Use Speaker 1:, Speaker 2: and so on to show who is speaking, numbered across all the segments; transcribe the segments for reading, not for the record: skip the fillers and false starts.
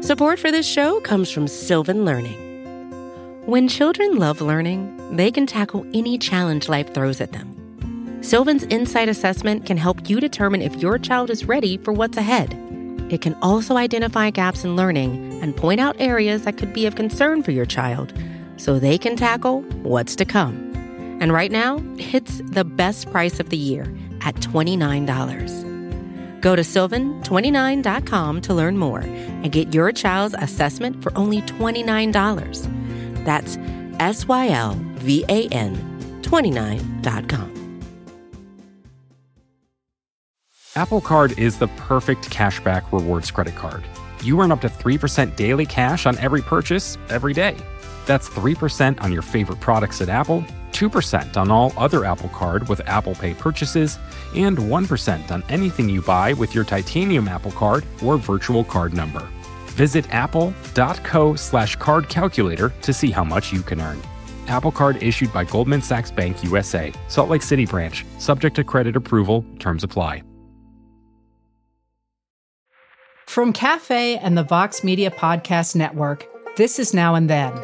Speaker 1: Support for this show comes from Sylvan Learning. When children love learning, they can tackle any challenge life throws at them. Sylvan's Insight Assessment can help you determine if your child is ready for what's ahead. It can also identify gaps in learning and point out areas that could be of concern for your child so they can tackle what's to come. And right now, it's the best price of the year at $29. Go to sylvan29.com to learn more and get your child's assessment for only $29. That's SYLVAN 29.com.
Speaker 2: Apple Card is the perfect cashback rewards credit card. You earn up to 3% daily cash on every purchase every day. That's 3% on your favorite products at Apple, 2% on all other Apple Card with Apple Pay purchases, and 1% on anything you buy with your titanium Apple Card or virtual card number. Visit apple.co/card calculator to see how much you can earn. Apple Card issued by Goldman Sachs Bank USA, Salt Lake City branch, subject to credit approval, terms apply.
Speaker 3: From Cafe and the Vox Media Podcast Network, this is Now and Then.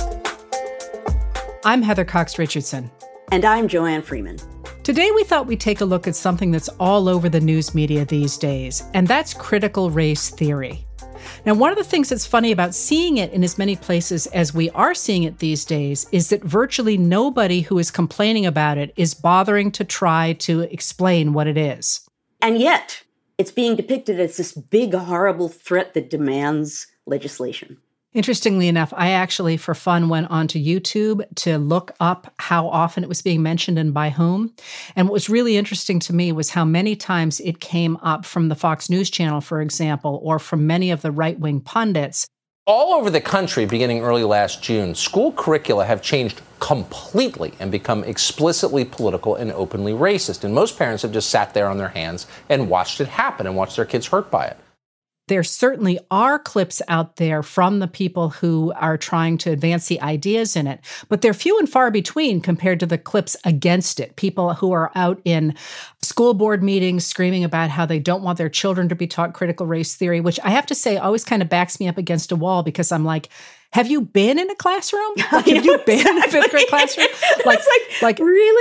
Speaker 3: I'm Heather Cox Richardson.
Speaker 4: And I'm Joanne Freeman.
Speaker 3: Today we thought we'd take a look at something that's all over the news media these days, and that's critical race theory. Now, one of the things that's funny about seeing it in as many places as we are seeing it these days is that virtually nobody who is complaining about it is bothering to try to explain what it is.
Speaker 4: And yet, it's being depicted as this big, horrible threat that demands legislation.
Speaker 3: Interestingly enough, I actually, for fun, went onto YouTube to look up how often it was being mentioned and by whom. And what was really interesting to me was how many times it came up from the Fox News Channel, for example, or from many of the right-wing pundits.
Speaker 5: All over the country, beginning early last June, school curricula have changed completely and become explicitly political and openly racist. And most parents have just sat there on their hands and watched it happen and watched their kids hurt by it.
Speaker 3: There certainly are clips out there from the people who are trying to advance the ideas in it, but they're few and far between compared to the clips against it. People who are out in school board meetings screaming about how they don't want their children to be taught critical race theory, which I have to say always kind of backs me up against a wall because I'm like, have you been in a classroom? Like, have you been in a fifth grade classroom?
Speaker 4: Like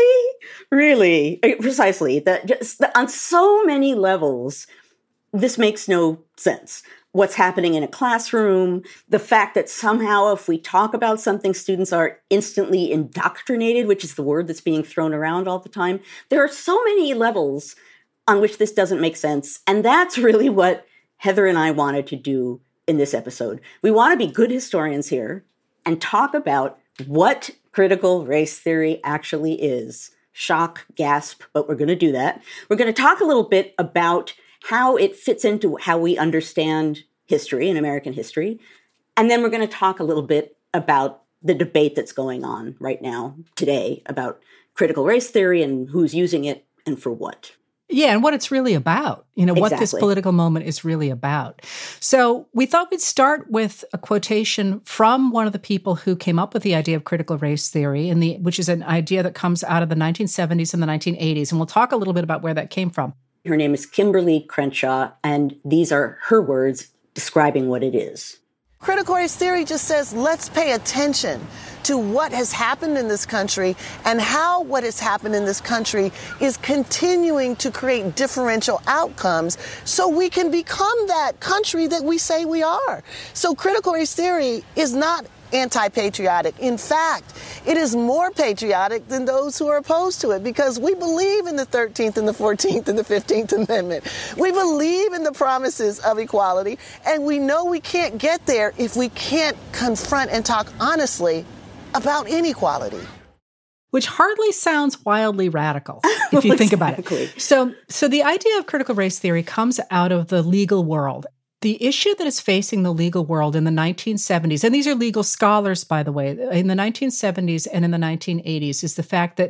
Speaker 4: really, precisely. On so many levels, this makes no sense. What's happening in a classroom, the fact that somehow if we talk about something, students are instantly indoctrinated, which is the word that's being thrown around all the time. There are so many levels on which this doesn't make sense. And that's really what Heather and I wanted to do in this episode. We want to be good historians here and talk about what critical race theory actually is. Shock, gasp, but we're going to do that. We're going to talk a little bit about how it fits into how we understand history and American history. And then we're going to talk a little bit about the debate that's going on right now, today, about critical race theory and who's using it and for what.
Speaker 3: Yeah, and what it's really about, what this political moment is really about. So we thought we'd start with a quotation from one of the people who came up with the idea of critical race theory, which is an idea that comes out of the 1970s and the 1980s. And we'll talk a little bit about where that came from.
Speaker 4: Her name is Kimberly Crenshaw, and these are her words describing what it is.
Speaker 6: Critical race theory just says, let's pay attention to what has happened in this country and how what has happened in this country is continuing to create differential outcomes so we can become that country that we say we are. So critical race theory is not anti-patriotic. In fact, it is more patriotic than those who are opposed to it because we believe in the 13th and the 14th and the 15th Amendment. We believe in the promises of equality, and we know we can't get there if we can't confront and talk honestly about inequality.
Speaker 3: Which hardly sounds wildly radical, if you think about it. So the idea of critical race theory comes out of the legal world. The issue that is facing the legal world in the 1970s, and these are legal scholars, by the way, in the 1970s and in the 1980s, is the fact that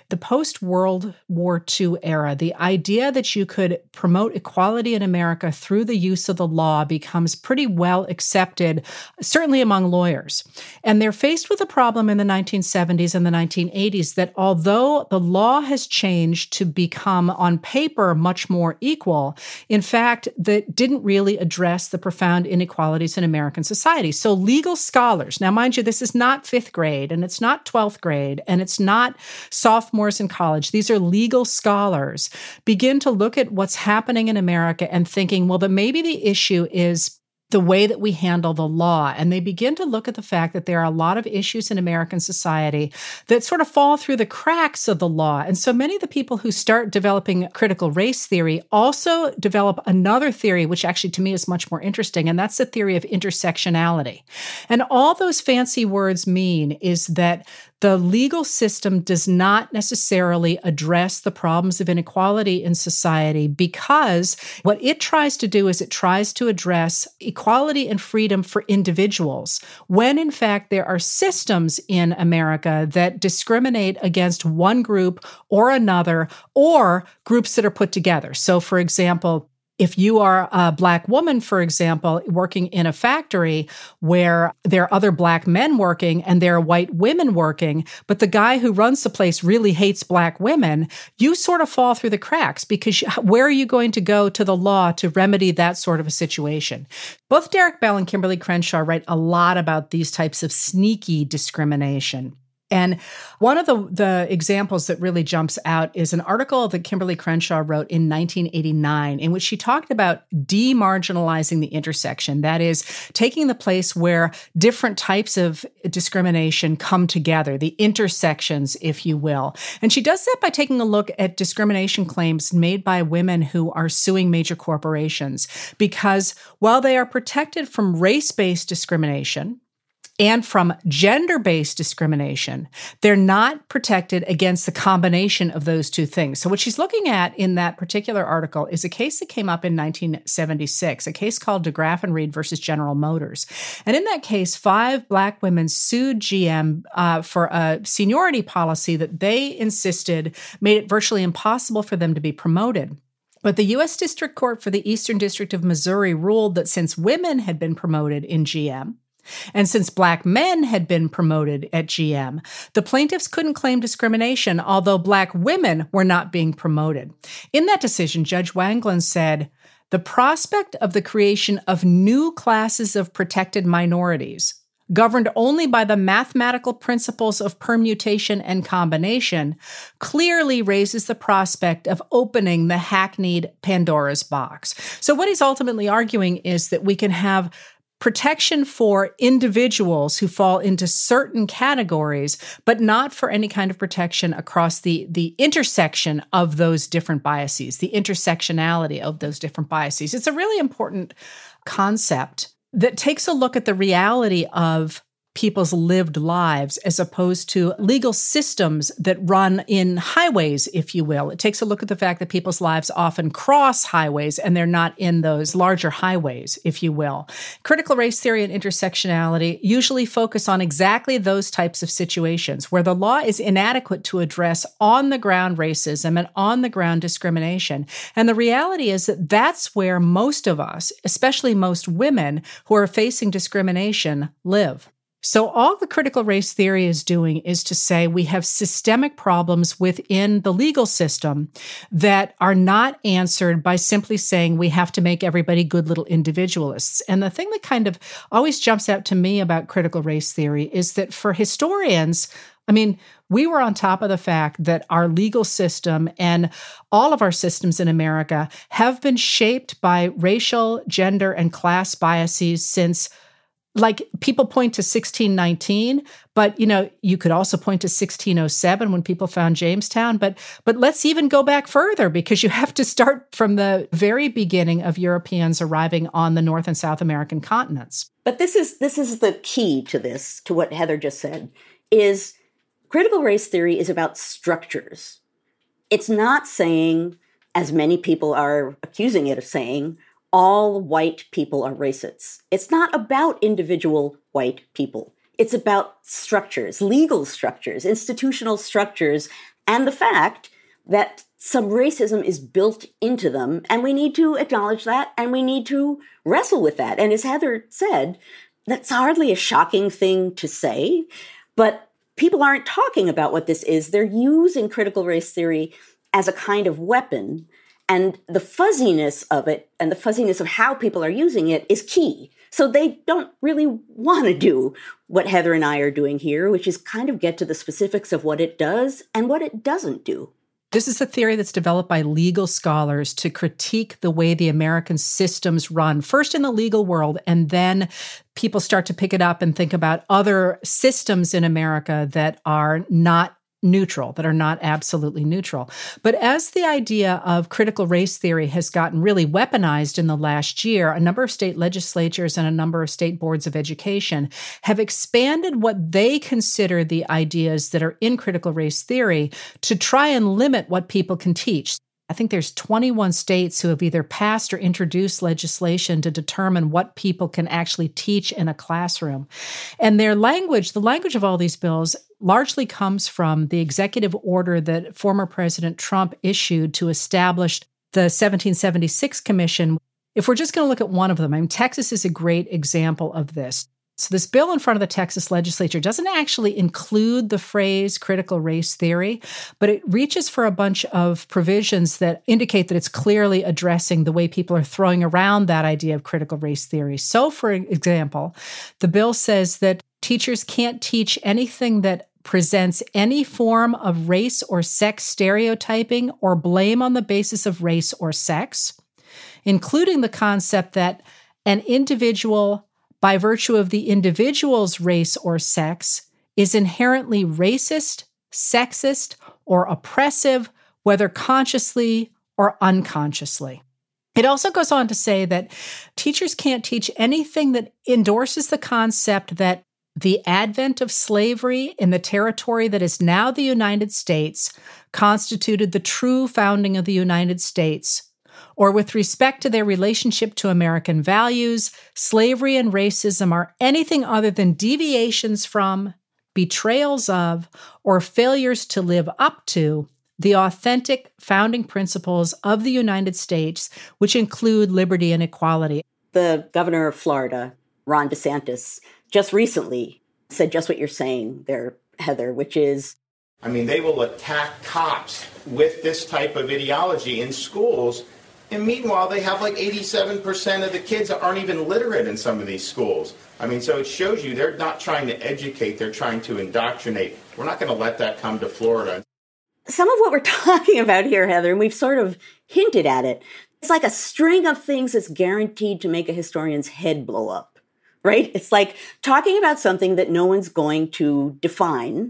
Speaker 3: the post-World War II era, the idea that you could promote equality in America through the use of the law becomes pretty well accepted, certainly among lawyers. And they're faced with a problem in the 1970s and the 1980s that although the law has changed to become, on paper, much more equal, in fact, that didn't really address the profound inequalities in American society. So legal scholars, now mind you, this is not 5th grade, and it's not 12th grade, and it's not sophomores in college. These are legal scholars, begin to look at what's happening in America and thinking, well, that maybe the issue is the way that we handle the law. And they begin to look at the fact that there are a lot of issues in American society that sort of fall through the cracks of the law. And so many of the people who start developing critical race theory also develop another theory, which actually to me is much more interesting, and that's the theory of intersectionality. And all those fancy words mean is that the legal system does not necessarily address the problems of inequality in society, because what it tries to do is it tries to address equality and freedom for individuals, when in fact there are systems in America that discriminate against one group or another, or groups that are put together. So, for example, if you are a Black woman, for example, working in a factory where there are other Black men working and there are white women working, but the guy who runs the place really hates Black women, you sort of fall through the cracks, because where are you going to go to the law to remedy that sort of a situation? Both Derek Bell and Kimberly Crenshaw write a lot about these types of sneaky discrimination. And one of the examples that really jumps out is an article that Kimberly Crenshaw wrote in 1989, in which she talked about demarginalizing the intersection. That is, taking the place where different types of discrimination come together, the intersections, if you will. And she does that by taking a look at discrimination claims made by women who are suing major corporations. Because while they are protected from race-based discrimination and from gender-based discrimination, they're not protected against the combination of those two things. So what she's looking at in that particular article is a case that came up in 1976, a case called DeGraff and Reed versus General Motors. And in that case, 5 Black women sued GM for a seniority policy that they insisted made it virtually impossible for them to be promoted. But the U.S. District Court for the Eastern District of Missouri ruled that since women had been promoted in GM, and since Black men had been promoted at GM, the plaintiffs couldn't claim discrimination, although Black women were not being promoted. In that decision, Judge Wanglund said, "The prospect of the creation of new classes of protected minorities, governed only by the mathematical principles of permutation and combination, clearly raises the prospect of opening the hackneyed Pandora's box." So what he's ultimately arguing is that we can have protection for individuals who fall into certain categories, but not for any kind of protection across the intersection of those different biases, the intersectionality of those different biases. It's a really important concept that takes a look at the reality of people's lived lives as opposed to legal systems that run in highways, if you will. It takes a look at the fact that people's lives often cross highways and they're not in those larger highways, if you will. Critical race theory and intersectionality usually focus on exactly those types of situations where the law is inadequate to address on-the-ground racism and on-the-ground discrimination. And the reality is that that's where most of us, especially most women who are facing discrimination, live. So all the critical race theory is doing is to say we have systemic problems within the legal system that are not answered by simply saying we have to make everybody good little individualists. And the thing that kind of always jumps out to me about critical race theory is that for historians, I mean, we were on top of the fact that our legal system and all of our systems in America have been shaped by racial, gender, and class biases since, like, people point to 1619, but, you know, you could also point to 1607 when people found Jamestown. But let's even go back further, because you have to start from the very beginning of Europeans arriving on the North and South American continents.
Speaker 4: But this is the key to this, to what Heather just said, is critical race theory is about structures. It's not saying, as many people are accusing it of saying, all white people are racists. It's not about individual white people. It's about structures, legal structures, institutional structures and the fact that some racism is built into them, and we need to acknowledge that, and we need to wrestle with that. And as Heather said, that's hardly a shocking thing to say, but people aren't talking about what this is. They're using critical race theory as a kind of weapon, and the fuzziness of it and the fuzziness of how people are using it is key. So they don't really want to do what Heather and I are doing here, which is kind of get to the specifics of what it does and what it doesn't do.
Speaker 3: This is a theory that's developed by legal scholars to critique the way the American systems run, first in the legal world, and then people start to pick it up and think about other systems in America that are not neutral, that are not absolutely neutral. But as the idea of critical race theory has gotten really weaponized in the last year, a number of state legislatures and a number of state boards of education have expanded what they consider the ideas that are in critical race theory to try and limit what people can teach. I think there's 21 states who have either passed or introduced legislation to determine what people can actually teach in a classroom. And their language, the language of all these bills, largely comes from the executive order that former President Trump issued to establish the 1776 Commission. If we're just going to look at one of them, I mean, Texas is a great example of this. So this bill in front of the Texas legislature doesn't actually include the phrase critical race theory, but it reaches for a bunch of provisions that indicate that it's clearly addressing the way people are throwing around that idea of critical race theory. So, for example, the bill says that teachers can't teach anything that presents any form of race or sex stereotyping or blame on the basis of race or sex, including the concept that an individual, by virtue of the individual's race or sex, is inherently racist, sexist, or oppressive, whether consciously or unconsciously. It also goes on to say that teachers can't teach anything that endorses the concept that the advent of slavery in the territory that is now the United States constituted the true founding of the United States, or with respect to their relationship to American values, slavery and racism are anything other than deviations from, betrayals of, or failures to live up to the authentic founding principles of the United States, which include liberty and equality.
Speaker 4: The governor of Florida, Ron DeSantis, just recently said just what you're saying there, Heather, which is,
Speaker 7: I mean, they will attack cops with this type of ideology in schools. And meanwhile, they have like 87% of the kids that aren't even literate in some of these schools. I mean, so it shows you they're not trying to educate, they're trying to indoctrinate. We're not going to let that come to Florida.
Speaker 4: Some of what we're talking about here, Heather, and we've sort of hinted at it, it's like a string of things that's guaranteed to make a historian's head blow up, right? It's like talking about something that no one's going to define,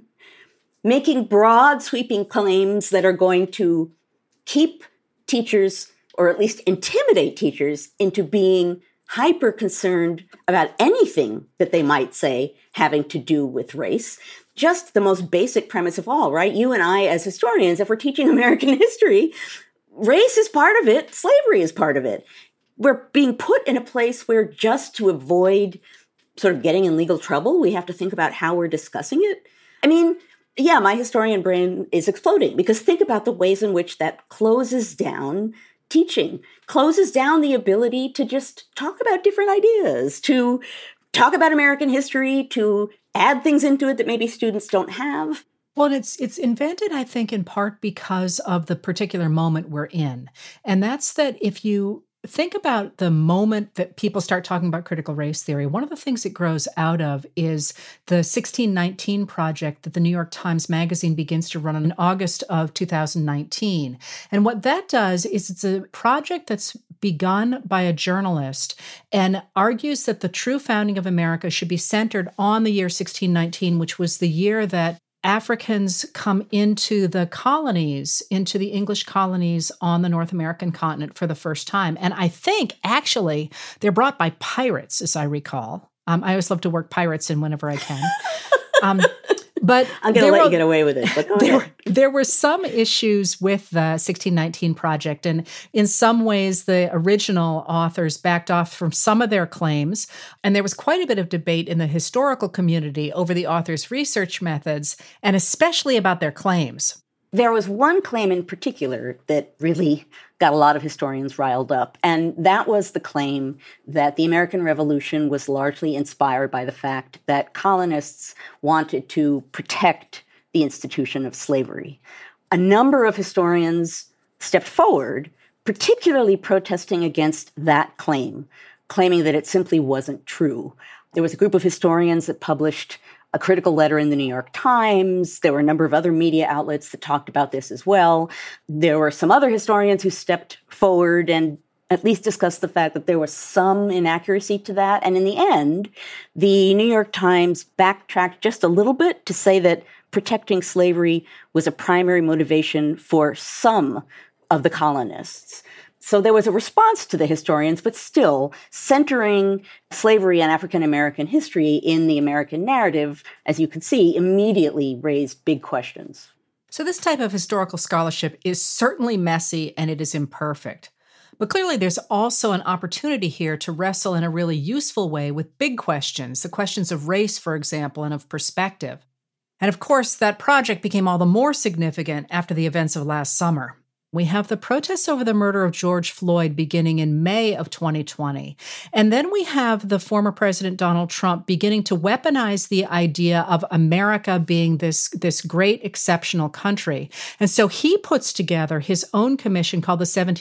Speaker 4: making broad, sweeping claims that are going to keep teachers, or at least intimidate teachers, into being hyper concerned about anything that they might say having to do with race. Just the most basic premise of all, right? You and I, as historians, if we're teaching American history, race is part of it, slavery is part of it. We're being put in a place where, just to avoid sort of getting in legal trouble, we have to think about how we're discussing it. I mean, yeah, my historian brain is exploding, because think about the ways in which that closes down teaching, closes down the ability to just talk about different ideas, to talk about American history, to add things into it that maybe students don't have.
Speaker 3: Well, it's invented, I think, in part because of the particular moment we're in. And that's that if you think about the moment that people start talking about critical race theory, one of the things it grows out of is the 1619 project that the New York Times Magazine begins to run in August of 2019. And what that does is it's a project that's begun by a journalist and argues that the true founding of America should be centered on the year 1619, which was the year that Africans come into the colonies, into the English colonies on the North American continent for the first time. And I think, actually, they're brought by pirates, as I recall. I always love to work pirates in whenever I can. But
Speaker 4: I'm going to let you get away with it. But go ahead.
Speaker 3: There were some issues with the 1619 project, and in some ways, the original authors backed off from some of their claims, and there was quite a bit of debate in the historical community over the authors' research methods, and especially about their claims.
Speaker 4: There was one claim in particular that really got a lot of historians riled up, and that was the claim that the American Revolution was largely inspired by the fact that colonists wanted to protect the institution of slavery. A number of historians stepped forward, particularly protesting against that claim, claiming that it simply wasn't true. There was a group of historians that published a critical letter in the New York Times. There were a number of other media outlets that talked about this as well. There were some other historians who stepped forward and at least discussed the fact that there was some inaccuracy to that. And in the end, the New York Times backtracked just a little bit to say that protecting slavery was a primary motivation for some of the colonists. So there was a response to the historians, but still centering slavery and African-American history in the American narrative, as you can see, immediately raised big questions.
Speaker 3: So this type of historical scholarship is certainly messy and it is imperfect. But clearly there's also an opportunity here to wrestle in a really useful way with big questions, the questions of race, for example, and of perspective. And of course, that project became all the more significant after the events of last summer. We have the protests over the murder of George Floyd beginning in May of 2020. And then we have the former President Donald Trump beginning to weaponize the idea of America being this great exceptional country. And so he puts together his own commission called the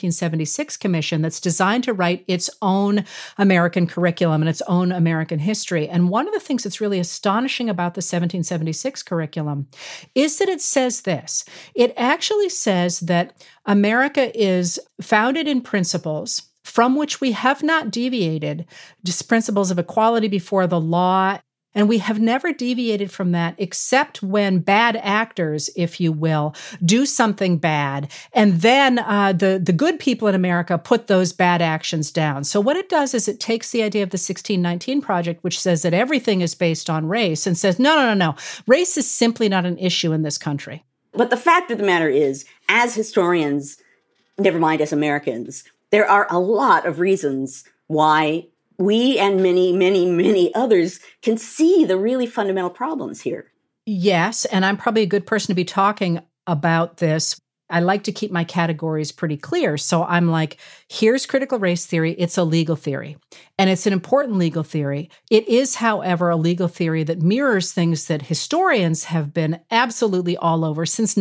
Speaker 3: 1776 Commission that's designed to write its own American curriculum and its own American history. And one of the things that's really astonishing about the 1776 curriculum is that it says this. It actually says that America is founded in principles from which we have not deviated, just principles of equality before the law. And we have never deviated from that except when bad actors, if you will, do something bad. And then the good people in America put those bad actions down. So what it does is it takes the idea of the 1619 Project, which says that everything is based on race, and says, no. Race is simply not an issue in this country.
Speaker 4: But the fact of the matter is, as historians, never mind as Americans, there are a lot of reasons why we and many, many, many others can see the really fundamental problems here.
Speaker 3: Yes, and I'm probably a good person to be talking about this. I like to keep my categories pretty clear. So I'm like, here's critical race theory. It's a legal theory, and it's an important legal theory. It is, however, a legal theory that mirrors things that historians have been absolutely all over since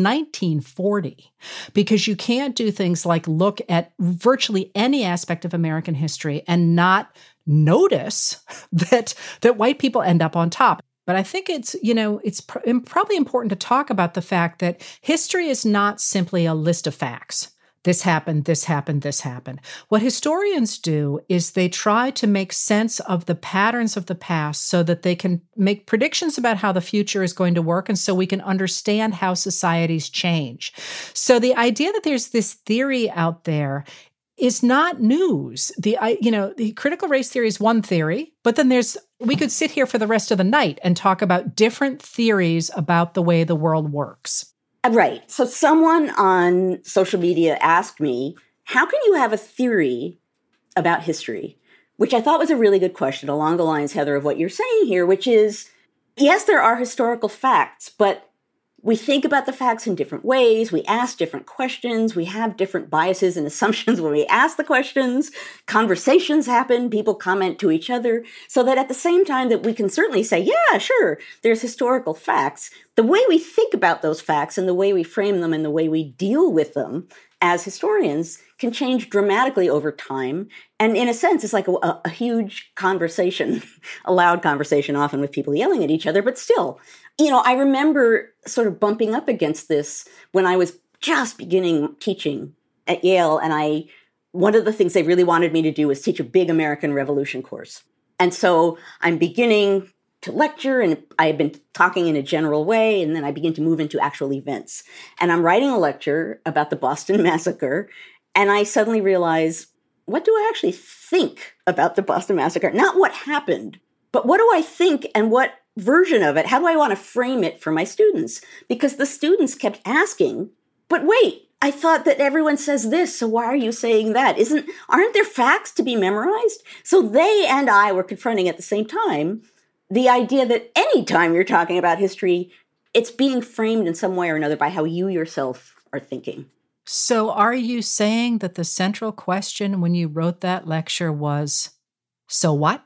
Speaker 3: 1940, because you can't do things like look at virtually any aspect of American history and not notice that white people end up on top. But I think it's probably important to talk about the fact that history is not simply a list of facts. This happened, this happened, this happened. What historians do is they try to make sense of the patterns of the past so that they can make predictions about how the future is going to work, and so we can understand how societies change. So the idea that there's this theory out there is not news. The critical race theory is one theory, but then we could sit here for the rest of the night and talk about different theories about the way the world works.
Speaker 4: Right. So someone on social media asked me, how can you have a theory about history? Which I thought was a really good question along the lines, Heather, of what you're saying here, which is, yes, there are historical facts, but we think about the facts in different ways. We ask different questions. We have different biases and assumptions when we ask the questions. Conversations happen. People comment to each other. So that at the same time that we can certainly say, yeah, sure, there's historical facts, the way we think about those facts and the way we frame them and the way we deal with them as historians can change dramatically over time. And in a sense, it's like a huge conversation, a loud conversation, often with people yelling at each other, but still. I remember sort of bumping up against this when I was just beginning teaching at Yale. And one of the things they really wanted me to do was teach a big American Revolution course. And so I'm beginning to lecture, and I've been talking in a general way, and then I begin to move into actual events. And I'm writing a lecture about the Boston Massacre, and I suddenly realize, what do I actually think about the Boston Massacre? Not what happened, but what do I think, and what version of it? How do I want to frame it for my students? Because the students kept asking, but wait, I thought that everyone says this, so why are you saying that? Aren't there facts to be memorized? So they and I were confronting at the same time the idea that any time you're talking about history, it's being framed in some way or another by how you yourself are thinking.
Speaker 3: So are you saying that the central question when you wrote that lecture was, so what?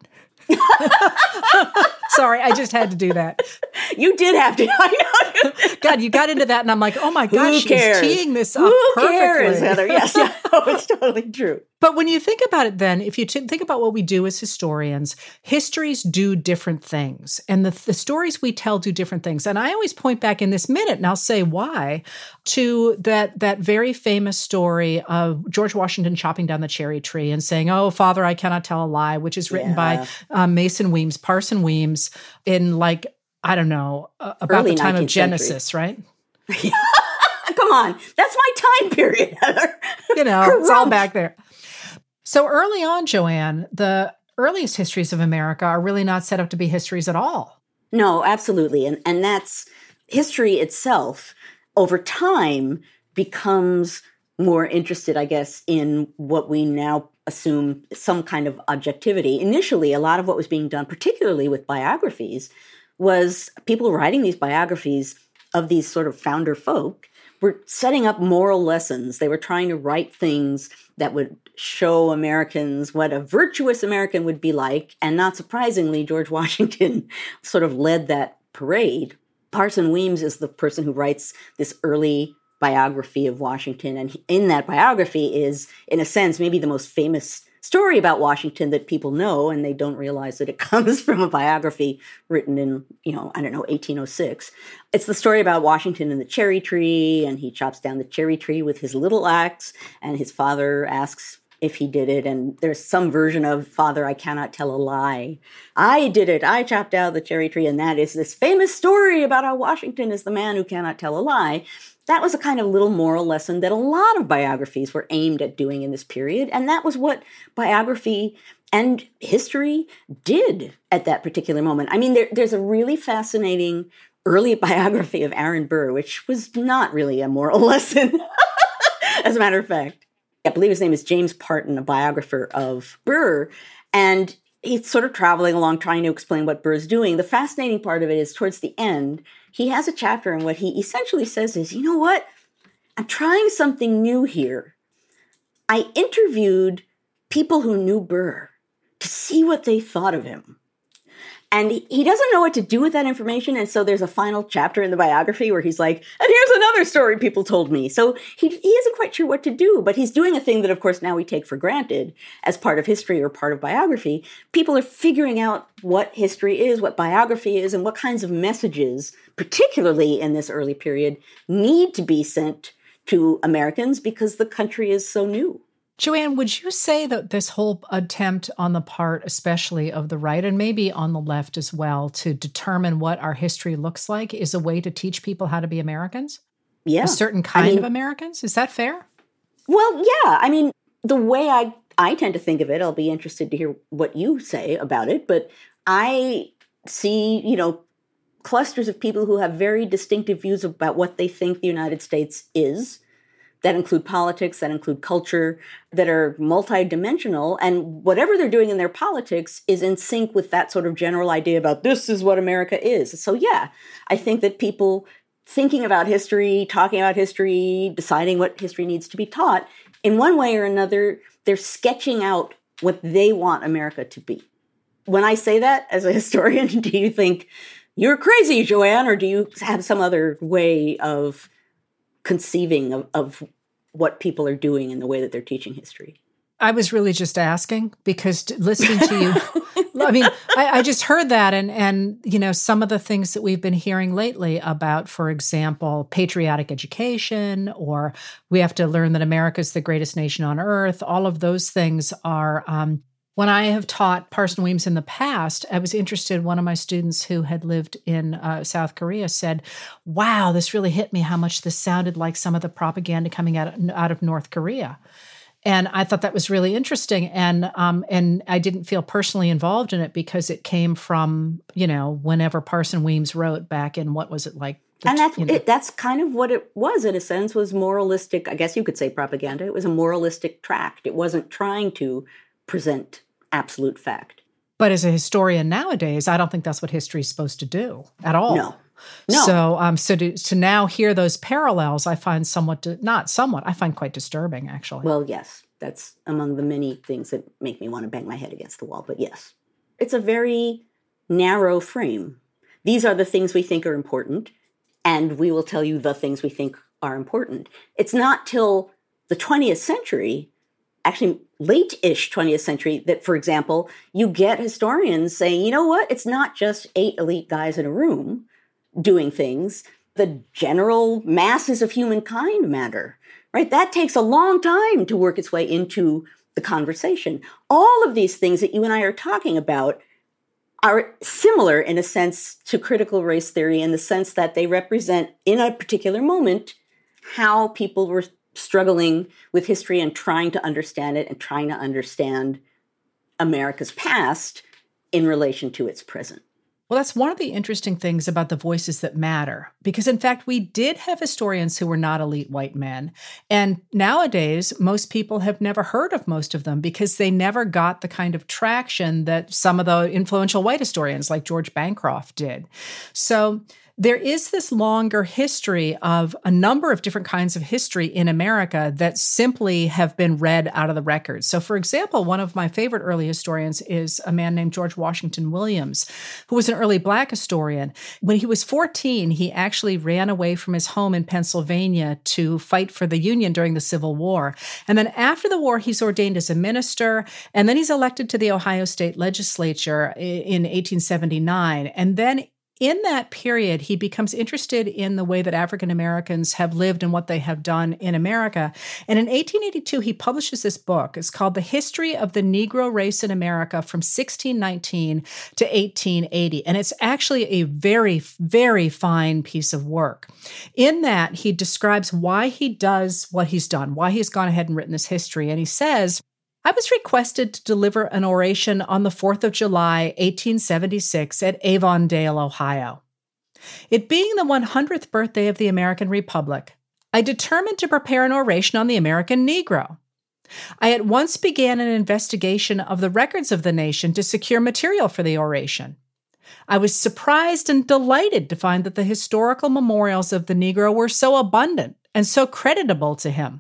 Speaker 3: Sorry, I just had to do that.
Speaker 4: You did have to. I know.
Speaker 3: God, you got into that, and I'm like, oh my gosh, she's teeing this up perfectly.
Speaker 4: Who cares, Heather? Yes, yeah, it's totally true.
Speaker 3: But when you think about it then, if you think about what we do as historians, histories do different things. And the stories we tell do different things. And I always point back in this minute, and I'll say why, to that very famous story of George Washington chopping down the cherry tree and saying, oh, Father, I cannot tell a lie, which is written by Parson Weems in I don't know, about
Speaker 4: early
Speaker 3: the time of Genesis,
Speaker 4: century.
Speaker 3: Right?
Speaker 4: Come on. That's my time period, Heather.
Speaker 3: It's all back there. So early on, Joanne, the earliest histories of America are really not set up to be histories at all.
Speaker 4: No, absolutely. And that's history itself over time becomes more interested, I guess, in what we now assume some kind of objectivity. Initially, a lot of what was being done, particularly with biographies, was people writing these biographies of these sort of founder folk were setting up moral lessons. They were trying to write things that would show Americans what a virtuous American would be like. And not surprisingly, George Washington sort of led that parade. Parson Weems is the person who writes this early biography of Washington. And in that biography is, in a sense, maybe the most famous story about Washington that people know, and they don't realize that it comes from a biography written in, 1806. It's the story about Washington and the cherry tree, and he chops down the cherry tree with his little axe, and his father asks if he did it, and there's some version of, Father, I cannot tell a lie. I did it. I chopped down the cherry tree, and that is this famous story about how Washington is the man who cannot tell a lie. That was a kind of little moral lesson that a lot of biographies were aimed at doing in this period. And that was what biography and history did at that particular moment. I mean, there's a really fascinating early biography of Aaron Burr, which was not really a moral lesson, as a matter of fact. I believe his name is James Parton, a biographer of Burr. And he's sort of traveling along trying to explain what Burr's doing. The fascinating part of it is towards the end, he has a chapter and what he essentially says is, you know what? I'm trying something new here. I interviewed people who knew Burr to see what they thought of him. And he doesn't know what to do with that information. And so there's a final chapter in the biography where he's like, and here's another story people told me. So he isn't quite sure what to do, but he's doing a thing that, of course, now we take for granted as part of history or part of biography. People are figuring out what history is, what biography is, and what kinds of messages, particularly in this early period, need to be sent to Americans because the country is so new.
Speaker 3: Joanne, would you say that this whole attempt on the part, especially of the right and maybe on the left as well, to determine what our history looks like is a way to teach people how to be Americans?
Speaker 4: Yeah.
Speaker 3: A certain kind of Americans? Is that fair?
Speaker 4: Well, yeah. I mean, the way I tend to think of it, I'll be interested to hear what you say about it, but I see, clusters of people who have very distinctive views about what they think the United States is, that include politics, that include culture, that are multidimensional. And whatever they're doing in their politics is in sync with that sort of general idea about this is what America is. So yeah, I think that people thinking about history, talking about history, deciding what history needs to be taught, in one way or another, they're sketching out what they want America to be. When I say that as a historian, do you think you're crazy, Joanne, or do you have some other way of conceiving of what people are doing in the way that they're teaching history?
Speaker 3: I was really just asking because listening to you, I mean, I just heard that and some of the things that we've been hearing lately about, for example, patriotic education, or we have to learn that America is the greatest nation on earth. All of those things are, when I have taught Parson Weems in the past, I was interested. One of my students who had lived in South Korea said, wow, this really hit me how much this sounded like some of the propaganda coming out of North Korea. And I thought that was really interesting. And I didn't feel personally involved in it because it came from, whenever Parson Weems wrote back in, what was it like?
Speaker 4: And that's kind of what it was, in a sense, was moralistic. I guess you could say propaganda. It was a moralistic tract. It wasn't trying to present absolute fact.
Speaker 3: But as a historian nowadays, I don't think that's what history is supposed to do at all. No. So to now hear those parallels, I find I find quite disturbing, actually.
Speaker 4: Well, yes, that's among the many things that make me want to bang my head against the wall. But yes, it's a very narrow frame. These are the things we think are important, and we will tell you the things we think are important. It's not till the 20th century, actually late-ish 20th century, that, for example, you get historians saying, you know what, it's not just 8 elite guys in a room doing things. The general masses of humankind matter, right? That takes a long time to work its way into the conversation. All of these things that you and I are talking about are similar in a sense to critical race theory, in the sense that they represent, in a particular moment, how people were struggling with history and trying to understand it and trying to understand America's past in relation to its present.
Speaker 3: Well, that's one of the interesting things about the voices that matter, because in fact, we did have historians who were not elite white men. And nowadays, most people have never heard of most of them because they never got the kind of traction that some of the influential white historians like George Bancroft did. So there is this longer history of a number of different kinds of history in America that simply have been read out of the records. So, for example, one of my favorite early historians is a man named George Washington Williams, who was an early Black historian. When he was 14, he actually ran away from his home in Pennsylvania to fight for the Union during the Civil War. And then after the war, he's ordained as a minister, and then he's elected to the Ohio State Legislature in 1879. And then in that period, he becomes interested in the way that African Americans have lived and what they have done in America. And in 1882, he publishes this book. It's called The History of the Negro Race in America from 1619 to 1880. And it's actually a very, very fine piece of work. In that, he describes why he does what he's done, why he's gone ahead and written this history. And he says, I was requested to deliver an oration on the 4th of July, 1876 at Avondale, Ohio. It being the 100th birthday of the American Republic, I determined to prepare an oration on the American Negro. I at once began an investigation of the records of the nation to secure material for the oration. I was surprised and delighted to find that the historical memorials of the Negro were so abundant and so creditable to him.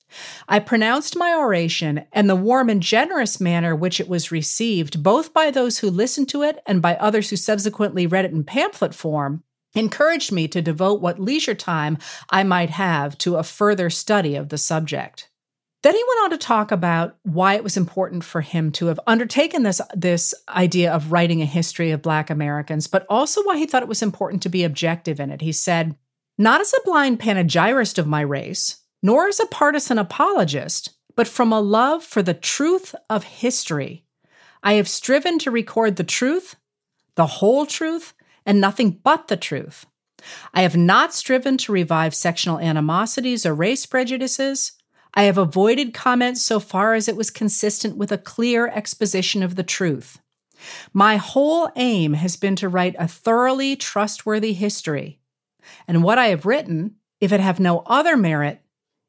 Speaker 3: I pronounced my oration, and the warm and generous manner which it was received, both by those who listened to it and by others who subsequently read it in pamphlet form, encouraged me to devote what leisure time I might have to a further study of the subject. Then he went on to talk about why it was important for him to have undertaken this idea of writing a history of Black Americans, but also why he thought it was important to be objective in it. He said, not as a blind panegyrist of my race, nor as a partisan apologist, but from a love for the truth of history. I have striven to record the truth, the whole truth, and nothing but the truth. I have not striven to revive sectional animosities or race prejudices. I have avoided comments so far as it was consistent with a clear exposition of the truth. My whole aim has been to write a thoroughly trustworthy history, and what I have written, if it have no other merit,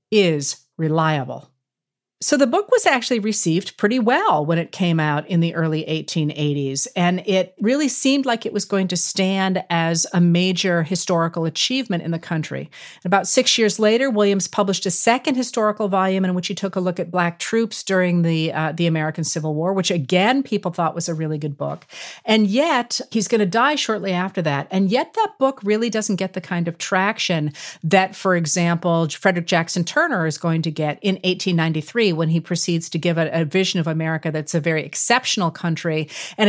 Speaker 3: is reliable. So the book was actually received pretty well when it came out in the early 1880s, and it really seemed like it was going to stand as a major historical achievement in the country. About 6 years later, Williams published a second historical volume in which he took a look at Black troops during the American Civil War, which again, people thought was a really good book. And yet, he's going to die shortly after that. And yet that book really doesn't get the kind of traction that, for example, Frederick Jackson Turner is going to get in 1893, when he proceeds to give a vision of America that's a very exceptional country.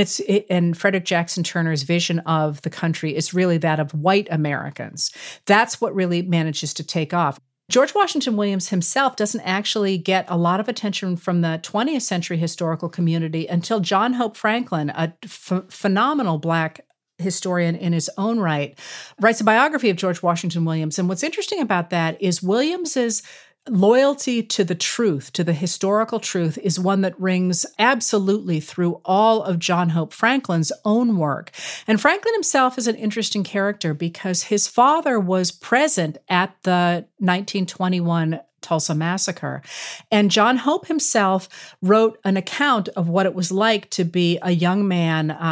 Speaker 3: And Frederick Jackson Turner's vision of the country is really that of white Americans. That's what really manages to take off. George Washington Williams himself doesn't actually get a lot of attention from the 20th century historical community until John Hope Franklin, a phenomenal Black historian in his own right, writes a biography of George Washington Williams. And what's interesting about that is Williams's loyalty to the truth, to the historical truth, is one that rings absolutely through all of John Hope Franklin's own work. And Franklin himself is an interesting character because his father was present at the 1921 Tulsa Massacre. And John Hope himself wrote an account of what it was like to be a young man,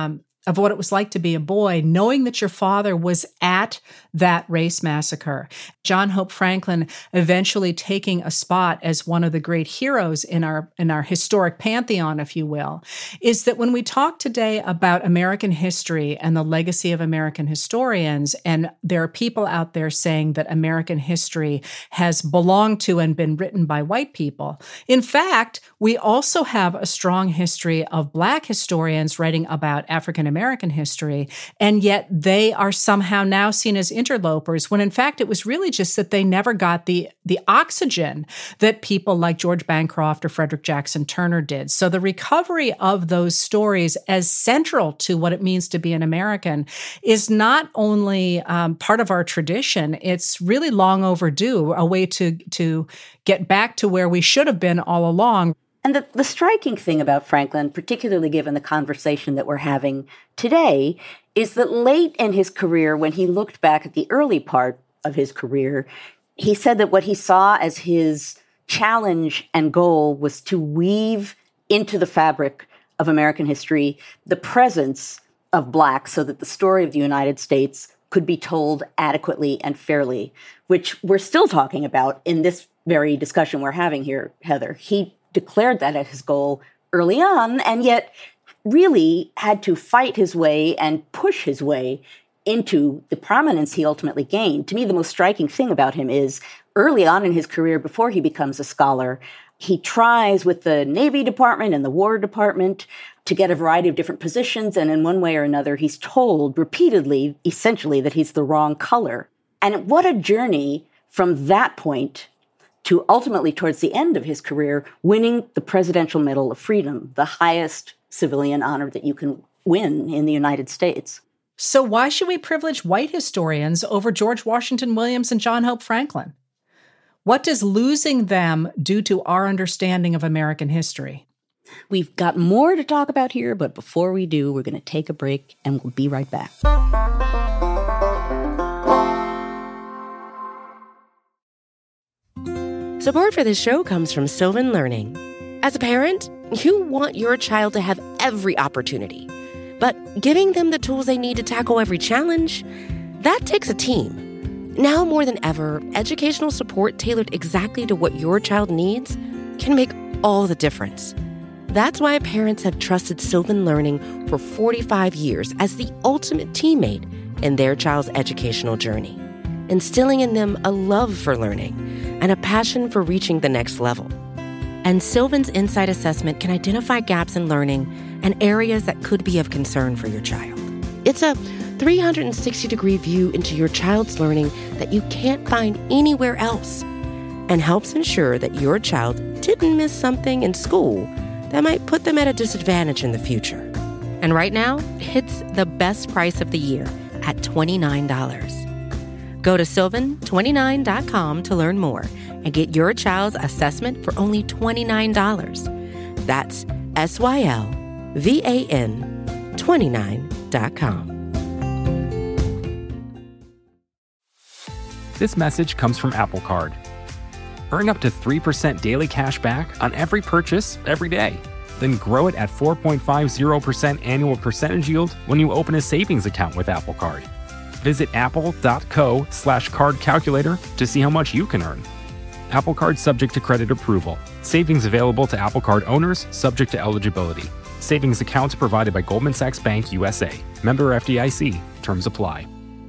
Speaker 3: of what it was like to be a boy, knowing that your father was at that race massacre. John Hope Franklin eventually taking a spot as one of the great heroes in our historic pantheon, if you will, is that when we talk today about American history and the legacy of American historians, and there are people out there saying that American history has belonged to and been written by white people. In fact, we also have a strong history of Black historians writing about African American history, and yet they are somehow now seen as interlopers, when in fact it was really just that they never got the oxygen that people like George Bancroft or Frederick Jackson Turner did. So the recovery of those stories as central to what it means to be an American is not only part of our tradition, it's really long overdue, a way to get back to where we should have been all along.
Speaker 4: And the striking thing about Franklin, particularly given the conversation that we're having today, is that late in his career, when he looked back at the early part of his career, he said that what he saw as his challenge and goal was to weave into the fabric of American history the presence of Blacks so that the story of the United States could be told adequately and fairly, which we're still talking about in this very discussion we're having here, Heather. He declared that as his goal early on, and yet really had to fight his way and push his way into the prominence he ultimately gained. To me, the most striking thing about him is early on in his career, before he becomes a scholar, he tries with the Navy Department and the War Department to get a variety of different positions, and in one way or another, he's told repeatedly, essentially, that he's the wrong color. And what a journey from that point to ultimately, towards the end of his career, winning the Presidential Medal of Freedom, the highest civilian honor that you can win in the United States.
Speaker 3: So why should we privilege white historians over George Washington Williams and John Hope Franklin? What does losing them do to our understanding of American history?
Speaker 4: We've got more to talk about here, but before we do, we're going to take a break, and we'll be right back.
Speaker 1: Support for this show comes from Sylvan Learning. As a parent, you want your child to have every opportunity, but giving them the tools they need to tackle every challenge, that takes a team. Now more than ever, educational support tailored exactly to what your child needs can make all the difference. That's why parents have trusted Sylvan Learning for 45 years as the ultimate teammate in their child's educational journey, instilling in them a love for learning and a passion for reaching the next level. And Sylvan's Insight Assessment can identify gaps in learning and areas that could be of concern for your child. It's a 360-degree view into your child's learning that you can't find anywhere else, and helps ensure that your child didn't miss something in school that might put them at a disadvantage in the future. And right now, it's the best price of the year at $29. Go to sylvan29.com to learn more and get your child's assessment for only $29. That's SYLVAN29.com.
Speaker 2: This message comes from Apple Card. Earn up to 3% daily cash back on every purchase every day. Then grow it at 4.50% annual percentage yield when you open a savings account with Apple Card. Visit apple.co/card calculator to see how much you can earn. Apple Card subject to credit approval. Savings available to Apple Card owners subject to eligibility. Savings accounts provided by Goldman Sachs Bank USA. Member FDIC. Terms apply.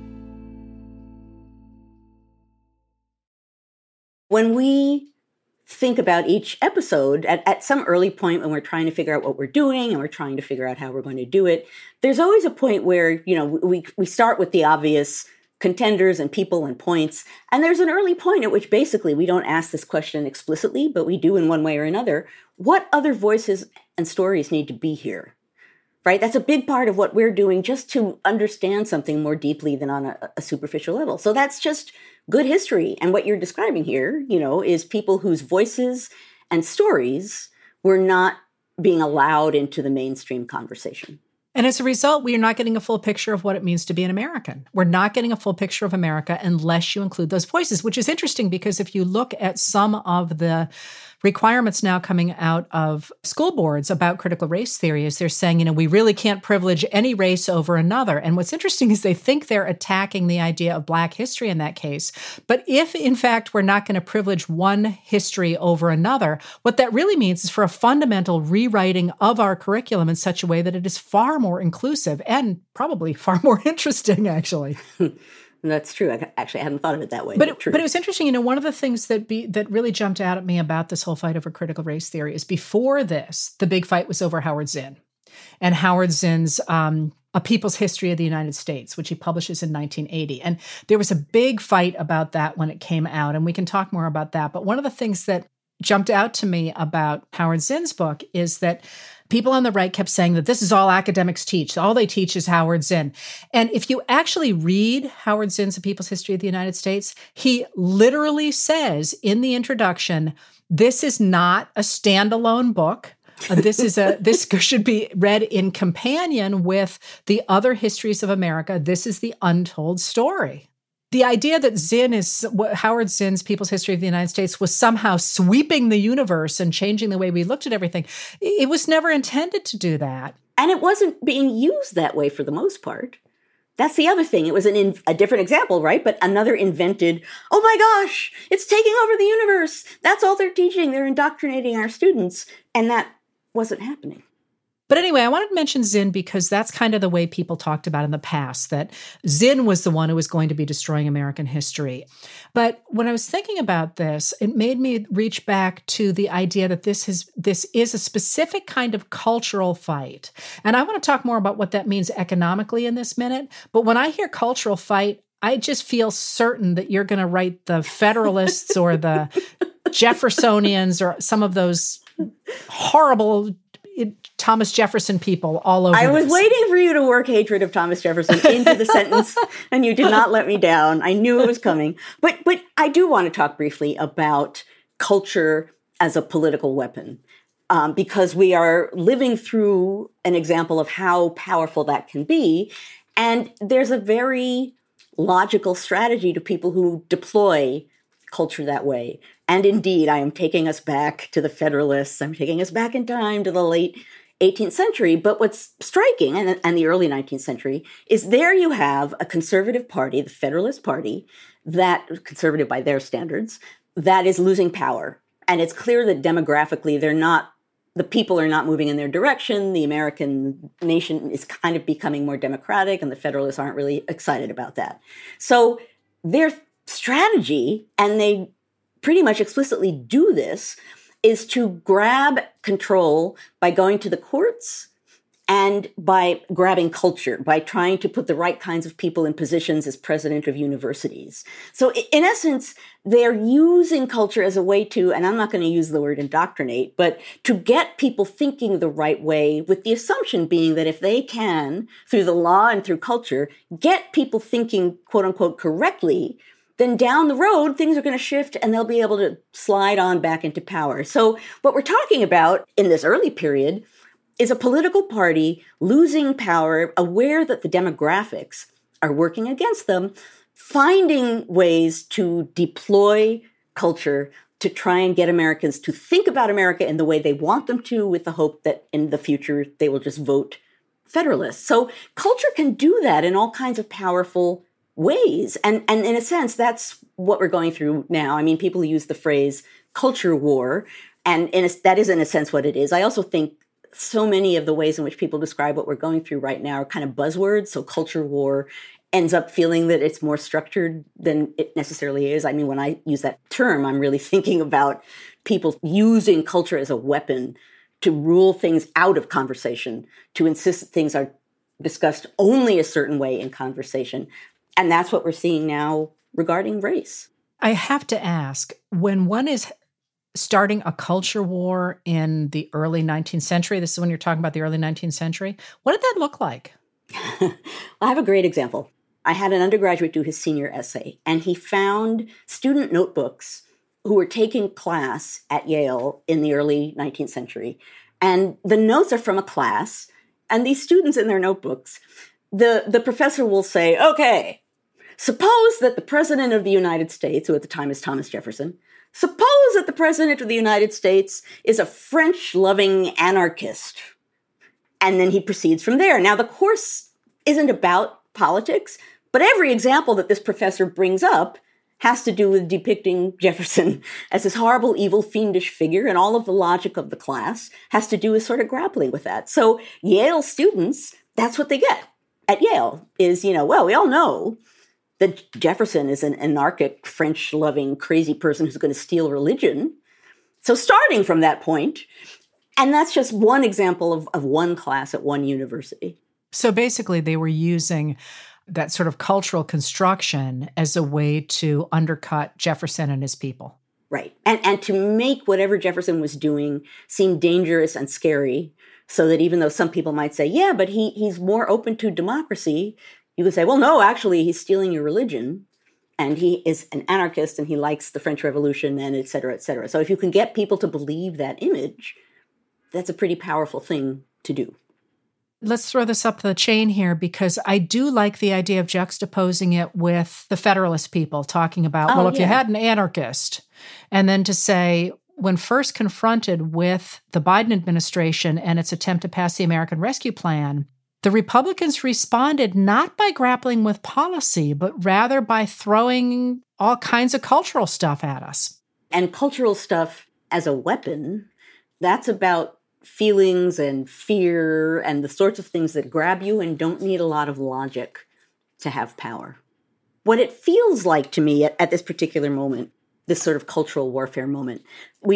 Speaker 4: When we think about each episode, at some early point when we're trying to figure out what we're doing and we're trying to figure out how we're going to do it, there's always a point where, we start with the obvious contenders and people and points. And there's an early point at which basically we don't ask this question explicitly, but we do in one way or another. What other voices and stories need to be here? Right? That's a big part of what we're doing just to understand something more deeply than on a superficial level. So that's just good history. And what you're describing here, is people whose voices and stories were not being allowed into the mainstream conversation.
Speaker 3: And as a result, we are not getting a full picture of what it means to be an American. We're not getting a full picture of America unless you include those voices, which is interesting because if you look at some of the requirements now coming out of school boards about critical race theory is they're saying, we really can't privilege any race over another. And what's interesting is they think they're attacking the idea of Black history in that case. But if, in fact, we're not going to privilege one history over another, what that really means is for a fundamental rewriting of our curriculum in such a way that it is far more inclusive and probably far more interesting, actually.
Speaker 4: That's true. I hadn't thought of it that way.
Speaker 3: But it was interesting. One of the things that really jumped out at me about this whole fight over critical race theory is before this, the big fight was over Howard Zinn and Howard Zinn's A People's History of the United States, which he publishes in 1980. And there was a big fight about that when it came out, and we can talk more about that. But one of the things that jumped out to me about Howard Zinn's book is that people on the right kept saying that this is all academics teach. All they teach is Howard Zinn. And if you actually read Howard Zinn's A People's History of the United States, he literally says in the introduction, this is not a standalone book. This should be read in companion with the other histories of America. This is the untold story. The idea that Howard Zinn's People's History of the United States was somehow sweeping the universe and changing the way we looked at everything, it was never intended to do that.
Speaker 4: And it wasn't being used that way for the most part. That's the other thing. It was a different example, right? But another invented, oh my gosh, it's taking over the universe. That's all they're teaching. They're indoctrinating our students. And that wasn't happening.
Speaker 3: But anyway, I wanted to mention Zinn because that's kind of the way people talked about in the past, that Zinn was the one who was going to be destroying American history. But when I was thinking about this, it made me reach back to the idea that this is a specific kind of cultural fight. And I want to talk more about what that means economically in this minute. But when I hear cultural fight, I just feel certain that you're going to write the Federalists or the Jeffersonians or some of those horrible Thomas Jefferson people all over.
Speaker 4: I was waiting for you to work hatred of Thomas Jefferson into the sentence, and you did not let me down. I knew it was coming. But I do want to talk briefly about culture as a political weapon, because we are living through an example of how powerful that can be. And there's a very logical strategy to people who deploy culture that way. And indeed, I am taking us back to the Federalists. I'm taking us back in time to the late 18th century. But what's striking, and the early 19th century, is there you have a conservative party, the Federalist Party, that, conservative by their standards, that is losing power. And it's clear that demographically, the people are not moving in their direction. The American nation is kind of becoming more democratic, and the Federalists aren't really excited about that. So their strategy, and they pretty much explicitly do this, is to grab control by going to the courts and by grabbing culture, by trying to put the right kinds of people in positions as president of universities. So in essence, they're using culture as a way to, and I'm not going to use the word indoctrinate, but to get people thinking the right way, with the assumption being that if they can, through the law and through culture, get people thinking, quote unquote, correctly, then down the road, things are going to shift and they'll be able to slide on back into power. So what we're talking about in this early period is a political party losing power, aware that the demographics are working against them, finding ways to deploy culture to try and get Americans to think about America in the way they want them to, with the hope that in the future they will just vote Federalists. So culture can do that in all kinds of powerful ways. And in a sense, that's what we're going through now. I mean, people use the phrase culture war, and that is in a sense what it is. I also think so many of the ways in which people describe what we're going through right now are kind of buzzwords. So culture war ends up feeling that it's more structured than it necessarily is. I mean, when I use that term, I'm really thinking about people using culture as a weapon to rule things out of conversation, to insist that things are discussed only a certain way in conversation. And that's what we're seeing now regarding race.
Speaker 3: I have to ask, when one is starting a culture war in the early 19th century, this is when you're talking about the early 19th century, what did that look like?
Speaker 4: I have a great example. I had an undergraduate do his senior essay, and he found student notebooks who were taking class at Yale in the early 19th century. And the notes are from a class, and these students in their notebooks, the professor will say, okay, suppose that the president of the United States, who at the time is Thomas Jefferson, Suppose that the President of the United States is a French-loving anarchist. And then he proceeds from there. Now, the course isn't about politics, but every example that this professor brings up has to do with depicting Jefferson as this horrible, evil, fiendish figure, and all of the logic of the class has to do with sort of grappling with that. So Yale students, that's what they get at Yale is, well, we all know that Jefferson is an anarchic, French-loving, crazy person who's going to steal religion. So starting from that point, and that's just one example of one class at one university.
Speaker 3: So basically they were using that sort of cultural construction as a way to undercut Jefferson and his people.
Speaker 4: Right. And to make whatever Jefferson was doing seem dangerous and scary, so that even though some people might say, yeah, but he's more open to democracy, you could say, well, no, actually, he's stealing your religion, and he is an anarchist, and he likes the French Revolution, and et cetera, et cetera. So if you can get people to believe that image, that's a pretty powerful thing to do.
Speaker 3: Let's throw this up the chain here, because I do like the idea of juxtaposing it with the Federalist people talking about, if you had an anarchist, and then to say, when first confronted with the Biden administration and its attempt to pass the American Rescue Plan, the Republicans responded not by grappling with policy, but rather by throwing all kinds of cultural stuff at us.
Speaker 4: And cultural stuff as a weapon, that's about feelings and fear and the sorts of things that grab you and don't need a lot of logic to have power. What it feels like to me at this particular moment, this sort of cultural warfare moment, we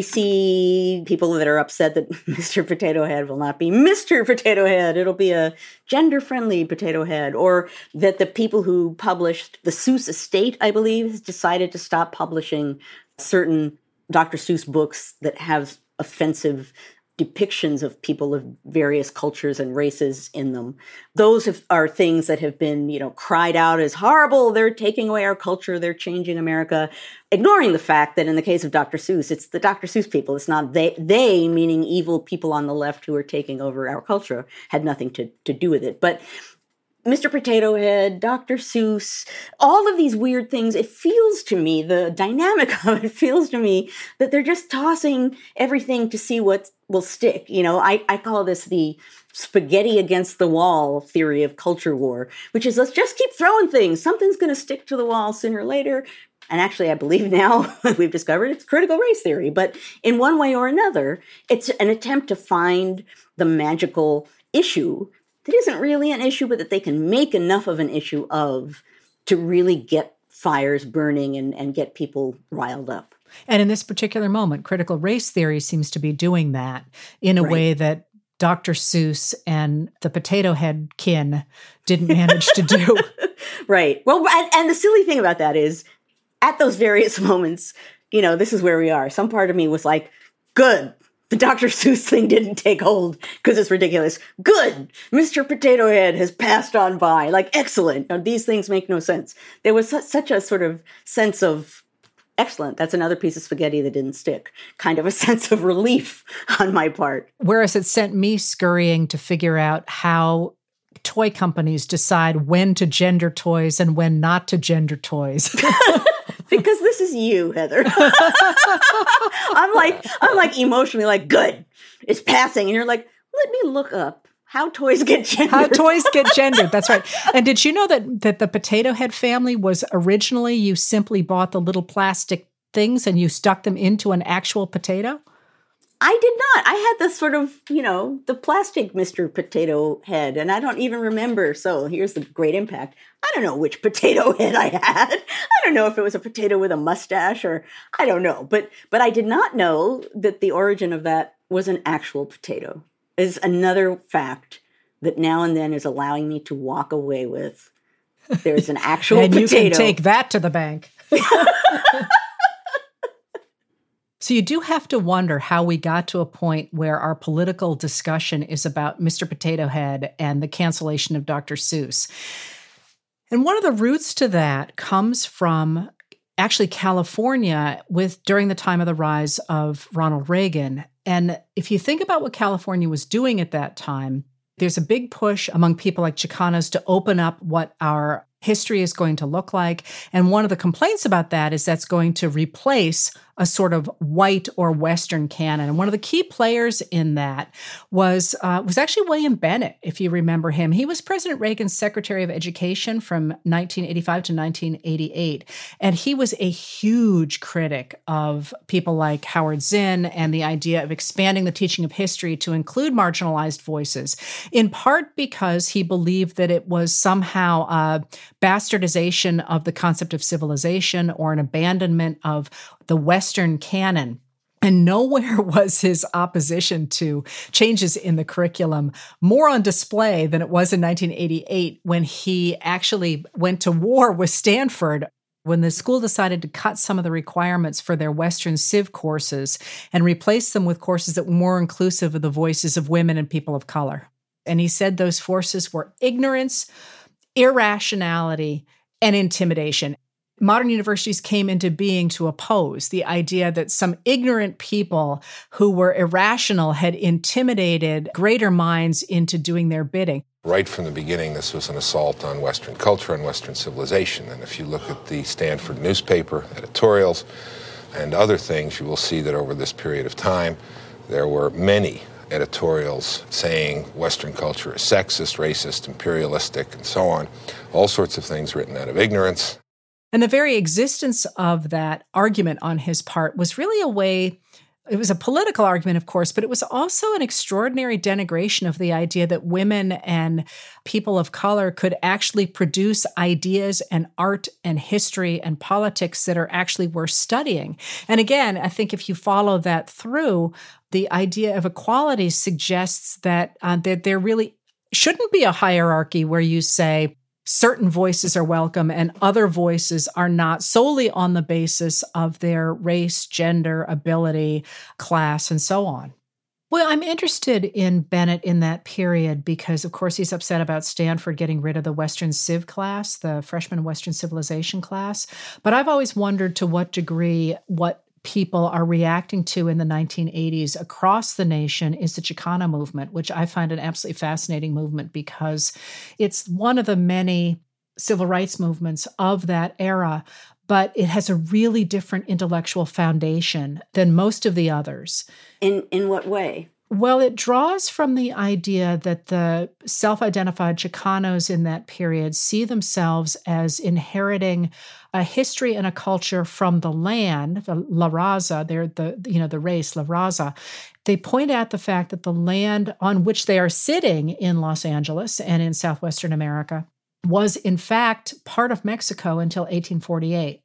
Speaker 4: see people that are upset that Mr. Potato Head will not be Mr. Potato Head. It'll be a gender-friendly Potato Head. Or that the people who published the Seuss estate, I believe, has decided to stop publishing certain Dr. Seuss books that have offensive depictions of people of various cultures and races in them. Those are things that have been, cried out as horrible. They're taking away our culture. They're changing America, ignoring the fact that in the case of Dr. Seuss, it's the Dr. Seuss people. It's not they meaning evil people on the left who are taking over our culture, had nothing to do with it. But Mr. Potato Head, Dr. Seuss, all of these weird things, it feels to me, the dynamic of it feels to me that they're just tossing everything to see what will stick. I call this the spaghetti against the wall theory of culture war, which is let's just keep throwing things. Something's going to stick to the wall sooner or later. And actually, I believe now we've discovered it's critical race theory. But in one way or another, it's an attempt to find the magical issue that isn't really an issue, but that they can make enough of an issue of to really get fires burning and get people riled up.
Speaker 3: And in this particular moment, critical race theory seems to be doing that in a way that Dr. Seuss and the Potato Head kin didn't manage to do.
Speaker 4: Right. Well, and the silly thing about that is, at those various moments, this is where we are. Some part of me was like, good. The Dr. Seuss thing didn't take hold because it's ridiculous. Good. Mr. Potato Head has passed on by. Like, excellent. Now, these things make no sense. There was such a sort of sense of, excellent. That's another piece of spaghetti that didn't stick. Kind of a sense of relief on my part.
Speaker 3: Whereas it sent me scurrying to figure out how toy companies decide when to gender toys and when not to gender toys.
Speaker 4: Because this is you, Heather. I'm like emotionally like, good, it's passing. And you're like, let me look up how toys get gendered.
Speaker 3: How toys get gendered. That's right. And did you know that the Potato Head family was originally, you simply bought the little plastic things and you stuck them into an actual potato?
Speaker 4: I did not. I had the sort of, the plastic Mr. Potato Head, and I don't even remember. So here's the great impact. I don't know which potato head I had. I don't know if it was a potato with a mustache or I don't know. But I did not know that the origin of that was an actual potato. Is another fact that now and then is allowing me to walk away with. There's an actual
Speaker 3: and
Speaker 4: potato.
Speaker 3: And you can take that to the bank. So you do have to wonder how we got to a point where our political discussion is about Mr. Potato Head and the cancellation of Dr. Seuss. And one of the roots to that comes from actually California during the time of the rise of Ronald Reagan. And if you think about what California was doing at that time, there's a big push among people like Chicanos to open up what our history is going to look like. And one of the complaints about that is that's going to replace a sort of white or Western canon. And one of the key players in that was actually William Bennett, if you remember him. He was President Reagan's Secretary of Education from 1985 to 1988. And he was a huge critic of people like Howard Zinn and the idea of expanding the teaching of history to include marginalized voices, in part because he believed that it was somehow a bastardization of the concept of civilization or an abandonment of the Western canon. And nowhere was his opposition to changes in the curriculum more on display than it was in 1988 when he actually went to war with Stanford, when the school decided to cut some of the requirements for their Western Civ courses and replace them with courses that were more inclusive of the voices of women and people of color. And he said those forces were ignorance, irrationality, and intimidation. Modern universities came into being to oppose the idea that some ignorant people who were irrational had intimidated greater minds into doing their bidding.
Speaker 8: Right from the beginning, this was an assault on Western culture and Western civilization. And if you look at the Stanford newspaper editorials and other things, you will see that over this period of time, there were many editorials saying Western culture is sexist, racist, imperialistic, and so on. All sorts of things written out of ignorance.
Speaker 3: And the very existence of that argument on his part was really a way, it was a political argument, of course, but it was also an extraordinary denigration of the idea that women and people of color could actually produce ideas and art and history and politics that are actually worth studying. And again, I think if you follow that through, the idea of equality suggests that there really shouldn't be a hierarchy where you say, certain voices are welcome and other voices are not, solely on the basis of their race, gender, ability, class, and so on. Well, I'm interested in Bennett in that period because, of course, he's upset about Stanford getting rid of the Western Civ class, the freshman Western Civilization class. But I've always wondered to what degree what people are reacting to in the 1980s across the nation is the Chicano movement, which I find an absolutely fascinating movement because it's one of the many civil rights movements of that era, but it has a really different intellectual foundation than most of the others.
Speaker 4: In what way?
Speaker 3: Well, it draws from the idea that the self-identified Chicanos in that period see themselves as inheriting a history and a culture from the land, the La Raza, they're the race, La Raza. They point out the fact that the land on which they are sitting in Los Angeles and in southwestern America was in fact part of Mexico until 1848.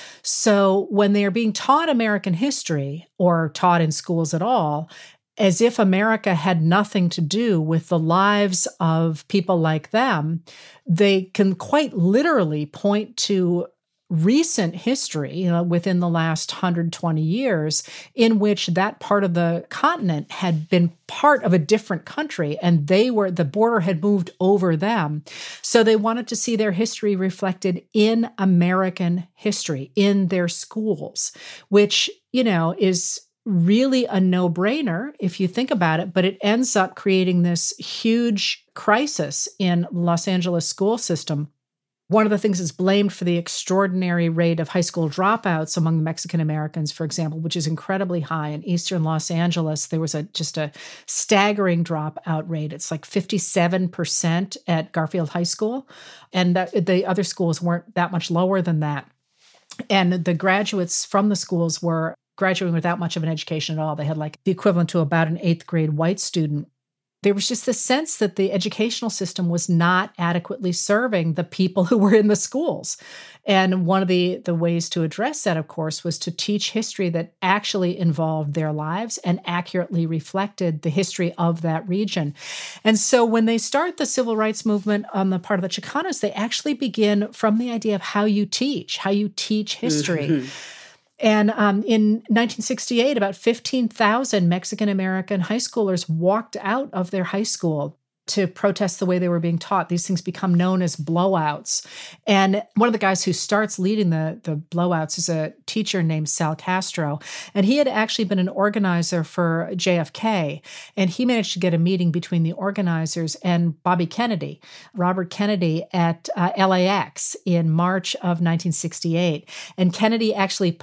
Speaker 3: So when they are being taught American history or taught in schools at all, as if America had nothing to do with the lives of people like them, they can quite literally point to recent history, within the last 120 years, in which that part of the continent had been part of a different country, and the border had moved over them. So they wanted to see their history reflected in American history, in their schools, which, is really a no-brainer if you think about it, but it ends up creating this huge crisis in Los Angeles school system. One of the things that's blamed for the extraordinary rate of high school dropouts among Mexican Americans, for example, which is incredibly high in eastern Los Angeles, there was just a staggering dropout rate. It's like 57% at Garfield High School, and the other schools weren't that much lower than that. And the graduates from the schools were graduating without much of an education at all. They had like the equivalent to about an 8th grade white student. There was just the sense that the educational system was not adequately serving the people who were in the schools. And one of the ways to address that, of course, was to teach history that actually involved their lives and accurately reflected the history of that region. And so when they start the civil rights movement on the part of the Chicanos, they actually begin from the idea of how you teach history. Mm-hmm. And in 1968, about 15,000 Mexican-American high schoolers walked out of their high school to protest the way they were being taught. These things become known as blowouts. And one of the guys who starts leading the blowouts is a teacher named Sal Castro. And he had actually been an organizer for JFK. And he managed to get a meeting between the organizers and Bobby Kennedy, Robert Kennedy, at LAX in March of 1968. And Bobby Kennedy actually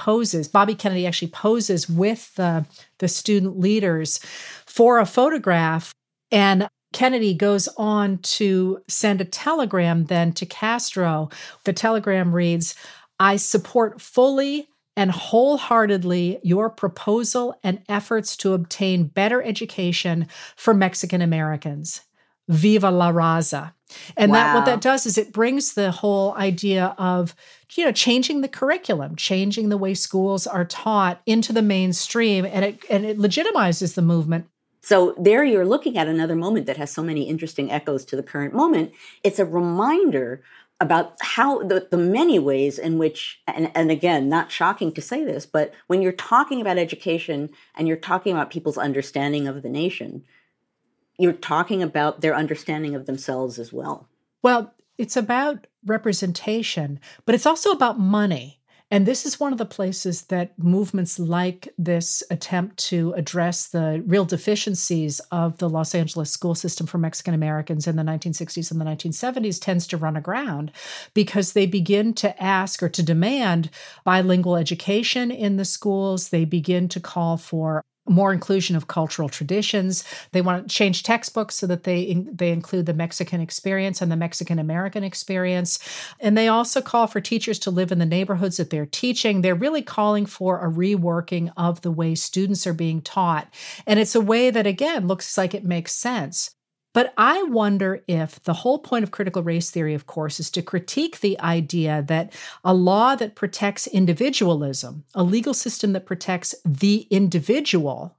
Speaker 3: poses with the student leaders for a photograph. And Kennedy goes on to send a telegram then to Castro. The telegram reads, "I support fully and wholeheartedly your proposal and efforts to obtain better education for Mexican Americans. Viva la Raza." And what that does is it brings the whole idea of, changing the curriculum, changing the way schools are taught into the mainstream, and it legitimizes the movement.
Speaker 4: So there you're looking at another moment that has so many interesting echoes to the current moment. It's a reminder about how the many ways in which, and again, not shocking to say this, but when you're talking about education and you're talking about people's understanding of the nation, you're talking about their understanding of themselves as well.
Speaker 3: Well, it's about representation, but it's also about money. And this is one of the places that movements like this attempt to address the real deficiencies of the Los Angeles school system for Mexican Americans in the 1960s and the 1970s tends to run aground, because they begin to ask or to demand bilingual education in the schools. They begin to call for more inclusion of cultural traditions. They want to change textbooks so that they include the Mexican experience and the Mexican American experience. And they also call for teachers to live in the neighborhoods that they're teaching. They're really calling for a reworking of the way students are being taught. And it's a way that, again, looks like it makes sense. But I wonder if the whole point of critical race theory, of course, is to critique the idea that a law that protects individualism, a legal system that protects the individual,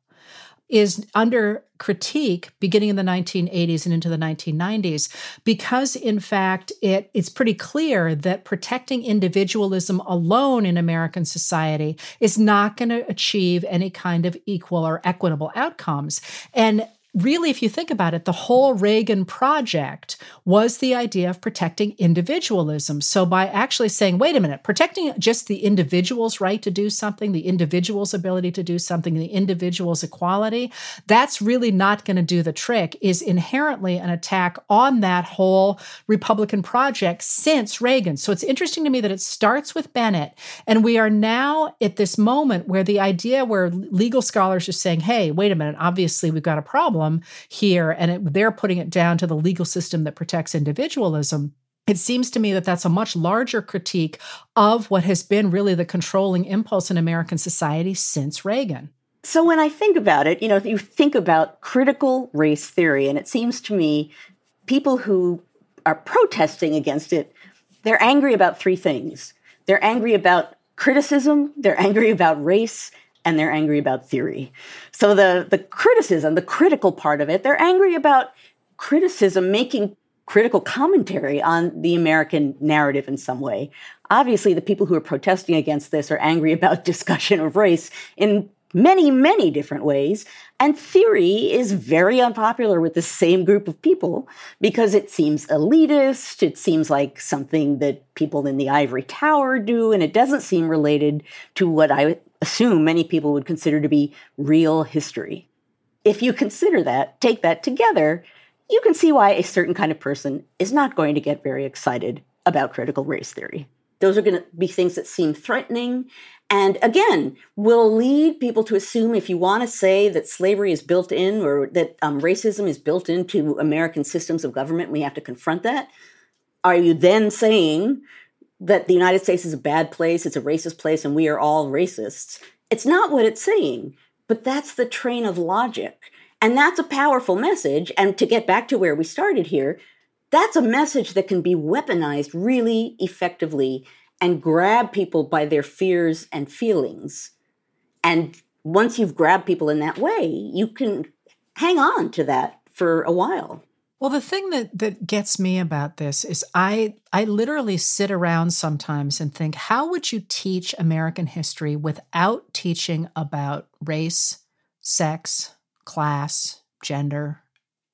Speaker 3: is under critique beginning in the 1980s and into the 1990s, because, in fact, it's pretty clear that protecting individualism alone in American society is not going to achieve any kind of equal or equitable outcomes. And really, if you think about it, the whole Reagan project was the idea of protecting individualism. So by actually saying, wait a minute, protecting just the individual's right to do something, the individual's ability to do something, the individual's equality, that's really not going to do the trick, is inherently an attack on that whole Republican project since Reagan. So it's interesting to me that it starts with Bennett, and we are now at this moment where the idea where legal scholars are saying, hey, wait a minute, obviously we've got a problem here, and they're putting it down to the legal system that protects individualism. It seems to me that that's a much larger critique of what has been really the controlling impulse in American society since Reagan.
Speaker 4: So when I think about it, if you think about critical race theory, and it seems to me people who are protesting against it, they're angry about three things. They're angry about criticism, they're angry about race, and they're angry about theory. So the criticism, the critical part of it, they're angry about criticism making critical commentary on the American narrative in some way. Obviously, the people who are protesting against this are angry about discussion of race in many, many different ways. And theory is very unpopular with the same group of people because it seems elitist. It seems like something that people in the ivory tower do, and it doesn't seem related to what I assume many people would consider to be real history. If you consider that, take that together, you can see why a certain kind of person is not going to get very excited about critical race theory. Those are going to be things that seem threatening, and again, will lead people to assume, if you want to say that slavery is built in, or that racism is built into American systems of government, we have to confront that. Are you then saying that the United States is a bad place, it's a racist place, and we are all racists? It's not what it's saying, but that's the train of logic. And that's a powerful message. And to get back to where we started here, that's a message that can be weaponized really effectively and grab people by their fears and feelings. And once you've grabbed people in that way, you can hang on to that for a while.
Speaker 3: Well, the thing that gets me about this is I literally sit around sometimes and think, how would you teach American history without teaching about race, sex, class, gender,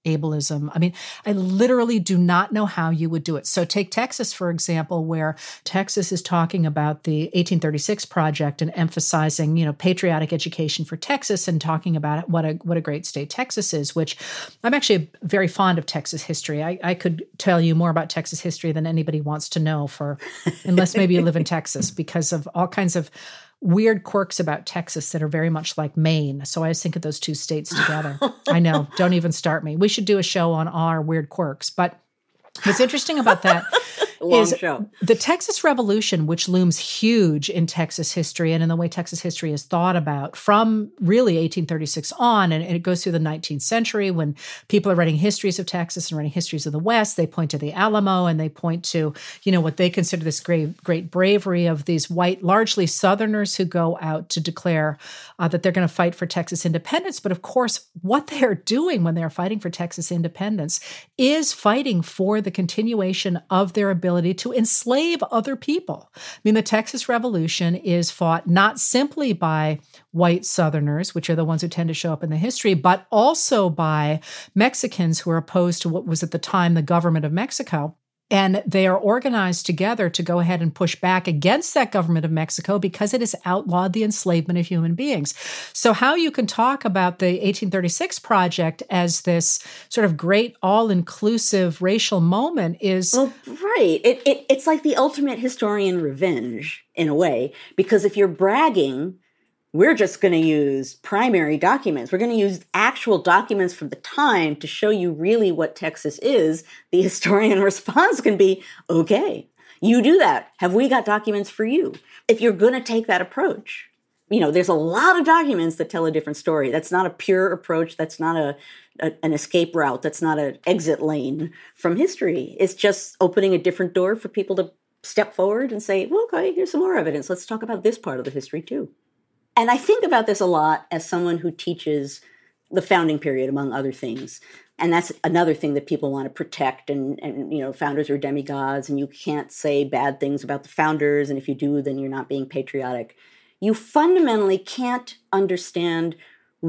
Speaker 3: ableism. I mean, I literally do not know how you would do it. So take Texas, for example, where Texas is talking about the 1836 project and emphasizing, patriotic education for Texas and talking about what a great state Texas is, which I'm actually very fond of Texas history. I could tell you more about Texas history than anybody wants to know unless maybe you live in Texas, because of all kinds of weird quirks about Texas that are very much like Maine. So I always think of those two states together. I know. Don't even start me. We should do a show on all our weird quirks. But what's interesting about that is the Texas Revolution, which looms huge in Texas history and in the way Texas history is thought about from really 1836 on. And it goes through the 19th century when people are writing histories of Texas and writing histories of the West. They point to the Alamo and they point to, what they consider this great bravery of these white, largely Southerners who go out to declare that they're going to fight for Texas independence. But of course, what they're doing when they're fighting for Texas independence is fighting for the continuation of their ability to enslave other people. I mean, the Texas Revolution is fought not simply by white Southerners, which are the ones who tend to show up in the history, but also by Mexicans who are opposed to what was at the time the government of Mexico. And they are organized together to go ahead and push back against that government of Mexico because it has outlawed the enslavement of human beings. So how you can talk about the 1836 project as this sort of great all-inclusive racial moment is...
Speaker 4: Well, right. It's like the ultimate historian revenge in a way, because if you're bragging, we're just going to use primary documents. We're going to use actual documents from the time to show you really what Texas is. The historian response can be, okay, you do that. Have we got documents for you? If you're going to take that approach, there's a lot of documents that tell a different story. That's not a pure approach. That's not an escape route. That's not an exit lane from history. It's just opening a different door for people to step forward and say, well, okay, here's some more evidence. Let's talk about this part of the history too. And I think about this a lot as someone who teaches the founding period, among other things. And that's another thing that people want to protect. And founders are demigods, and you can't say bad things about the founders. And if you do, then you're not being patriotic. You fundamentally can't understand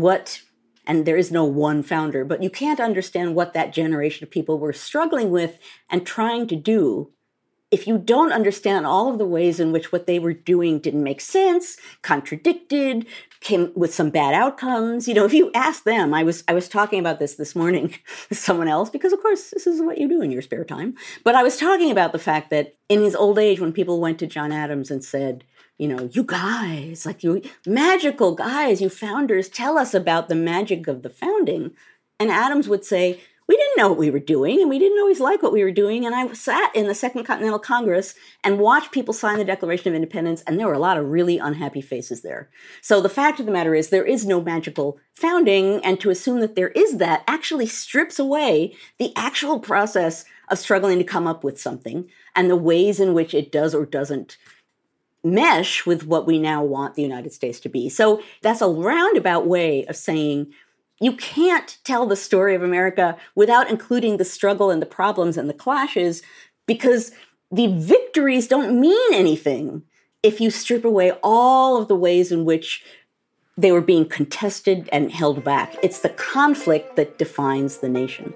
Speaker 4: and there is no one founder, but you can't understand what that generation of people were struggling with and trying to do if you don't understand all of the ways in which what they were doing didn't make sense, contradicted, came with some bad outcomes. If you ask them, I was talking about this morning with someone else, because of course this is what you do in your spare time. But I was talking about the fact that in his old age, when people went to John Adams and said, you guys, like you magical guys, you founders, tell us about the magic of the founding. And Adams would say, we didn't know what we were doing, and we didn't always like what we were doing. And I sat in the Second Continental Congress and watched people sign the Declaration of Independence, and there were a lot of really unhappy faces there. So the fact of the matter is there is no magical founding, and to assume that there is that actually strips away the actual process of struggling to come up with something and the ways in which it does or doesn't mesh with what we now want the United States to be. So that's a roundabout way of saying you can't tell the story of America without including the struggle and the problems and the clashes, because the victories don't mean anything if you strip away all of the ways in which they were being contested and held back. It's the conflict that defines the nation.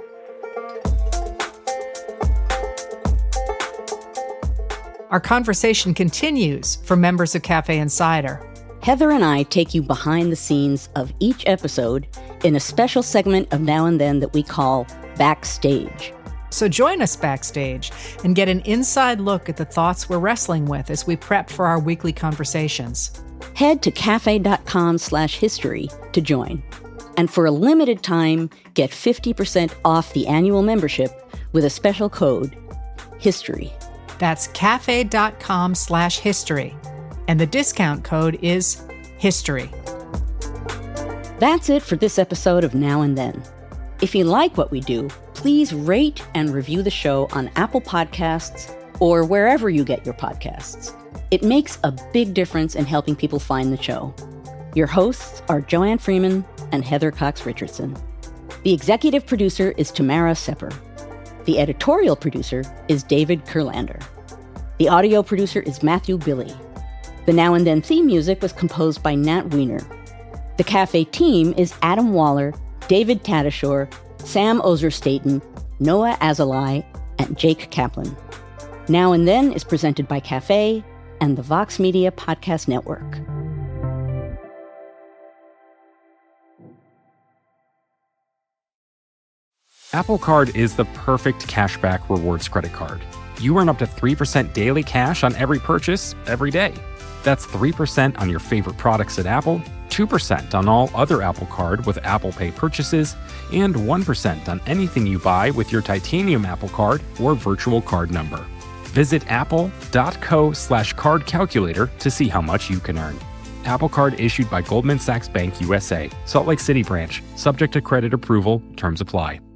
Speaker 3: Our conversation continues for members of Cafe Insider.
Speaker 4: Heather and I take you behind the scenes of each episode in a special segment of Now and Then that we call Backstage.
Speaker 3: So join us backstage and get an inside look at the thoughts we're wrestling with as we prep for our weekly conversations.
Speaker 4: Head to cafe.com/history to join. And for a limited time, get 50% off the annual membership with a special code, HISTORY.
Speaker 3: That's cafe.com/history. And the discount code is HISTORY.
Speaker 4: That's it for this episode of Now and Then. If you like what we do, please rate and review the show on Apple Podcasts or wherever you get your podcasts. It makes a big difference in helping people find the show. Your hosts are Joanne Freeman and Heather Cox Richardson. The executive producer is Tamara Sepper. The editorial producer is David Kurlander. The audio producer is Matthew Billy. The Now and Then theme music was composed by Nat Weiner. The Cafe team is Adam Waller, David Tadashore, Sam Ozer-Staten, Noah Azulai, and Jake Kaplan. Now and Then is presented by Cafe and the Vox Media Podcast Network.
Speaker 2: Apple Card is the perfect cashback rewards credit card. You earn up to 3% daily cash on every purchase every day. That's 3% on your favorite products at Apple, 2% on all other Apple Card with Apple Pay purchases, and 1% on anything you buy with your titanium Apple Card or virtual card number. Visit apple.co/card calculator to see how much you can earn. Apple Card issued by Goldman Sachs Bank USA, Salt Lake City branch, subject to credit approval, terms apply.